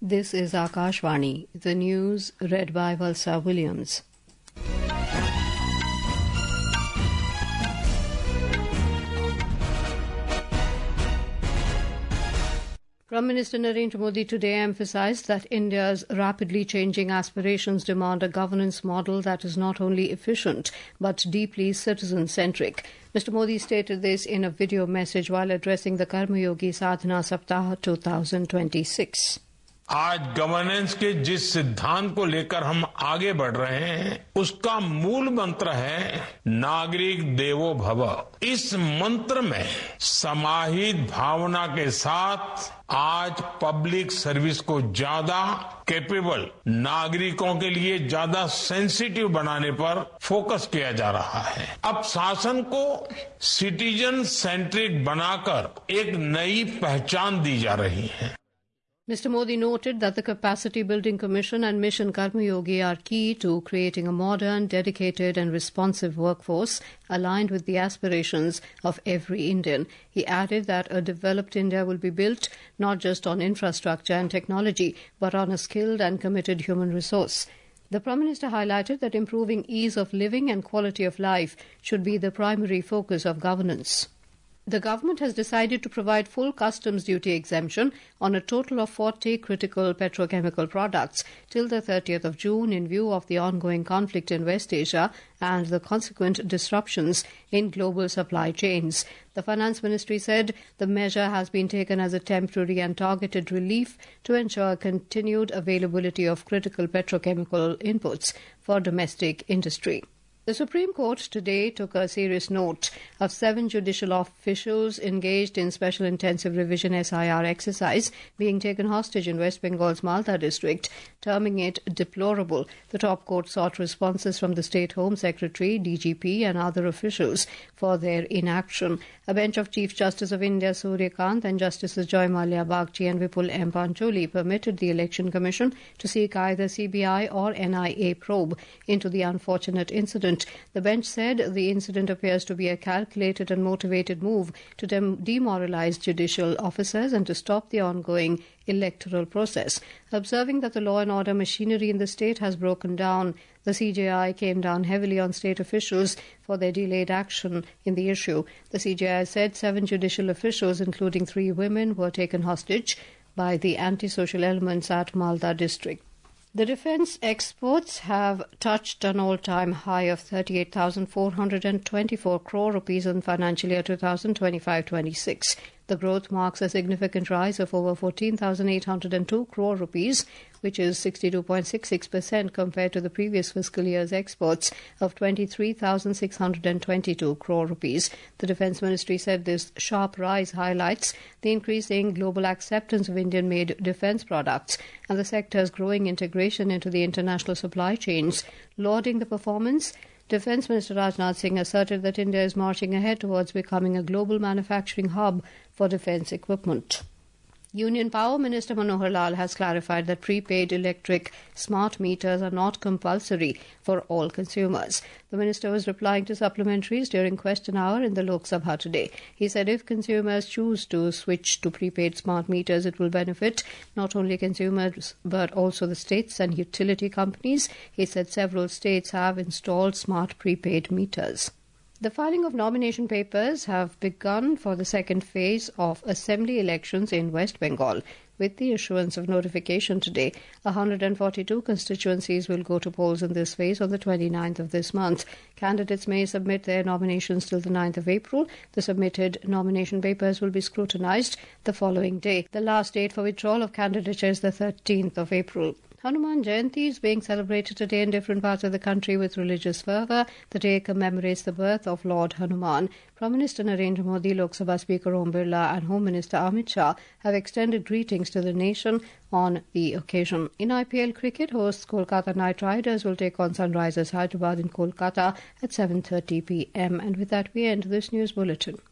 This is Akashvani, the news read by Valsa Williams. Prime Minister Narendra Modi today emphasised that India's rapidly changing aspirations demand a governance model that is not only efficient but deeply citizen-centric. Mr. Modi stated this in a video message while addressing the Karmayogi Sadhana Saptah 2026. आज governance के जिस सिद्धांत को लेकर हम आगे बढ़ रहे हैं उसका मूल मंत्र है नागरिक देवो भव। इस मंत्र में समाहित भावना के साथ आज पब्लिक सर्विस को ज्यादा कैपेबल, नागरिकों के लिए ज्यादा सेंसिटिव बनाने पर फोकस किया जा रहा है। अब शासन को सिटीजन सेंट्रिक बनाकर एक नई पहचान दी जा रही है। Mr. Modi noted that the Capacity Building Commission and Mission Karmayogi are key to creating a modern, dedicated and responsive workforce aligned with the aspirations of every Indian. He added that a developed India will be built not just on infrastructure and technology, but on a skilled and committed human resource. The Prime Minister highlighted that improving ease of living and quality of life should be the primary focus of governance. The government has decided to provide full customs duty exemption on a total of 40 critical petrochemical products till the 30th of June in view of the ongoing conflict in West Asia and the consequent disruptions in global supply chains. The Finance Ministry said the measure has been taken as a temporary and targeted relief to ensure continued availability of critical petrochemical inputs for domestic industry. The Supreme Court today took a serious note of 7 judicial officials engaged in Special Intensive Revision SIR exercise being taken hostage in West Bengal's Malda district, terming it deplorable. The top court sought responses from the State Home Secretary, DGP and other officials for their inaction. A bench of Chief Justice of India Surya Kant and Justices Joy Mallya Bagchi and Vipul M. Pancholi permitted the Election Commission to seek either CBI or NIA probe into the unfortunate incident. The bench said the incident appears to be a calculated and motivated move to demoralise judicial officers and to stop the ongoing electoral process. Observing that the law and order machinery in the state has broken down, the CJI came down heavily on state officials for their delayed action in the issue. The CJI said 7 judicial officials, including 3 women, were taken hostage by the antisocial elements at Malda district. The defence exports have touched an all-time high of 38,424 crore rupees in financial year 2025-26. The growth marks a significant rise of over 14,802 crore rupees, which is 62.66% compared to the previous fiscal year's exports of 23,622 crore rupees. The Defence Ministry said this sharp rise highlights the increasing global acceptance of Indian-made defence products and the sector's growing integration into the international supply chains. Lauding the performance, Defence Minister Rajnath Singh asserted that India is marching ahead towards becoming a global manufacturing hub for defence equipment. Union Power Minister Manohar Lal has clarified that prepaid electric smart meters are not compulsory for all consumers. The minister was replying to supplementaries during question hour in the Lok Sabha today. He said if consumers choose to switch to prepaid smart meters, it will benefit not only consumers but also the states and utility companies. He said several states have installed smart prepaid meters. The filing of nomination papers have begun for the second phase of assembly elections in West Bengal. With the issuance of notification today, 142 constituencies will go to polls in this phase on the 29th of this month. Candidates may submit their nominations till the 9th of April. The submitted nomination papers will be scrutinised the following day. The last date for withdrawal of candidature is the 13th of April. Hanuman Jayanti is being celebrated today in different parts of the country with religious fervour. The day commemorates the birth of Lord Hanuman. Prime Minister Narendra Modi, Lok Sabha Speaker Om Birla and Home Minister Amit Shah have extended greetings to the nation on the occasion. In IPL cricket, hosts Kolkata Knight Riders will take on Sunrisers Hyderabad in Kolkata at 7:30 p.m. And with that, we end this news bulletin.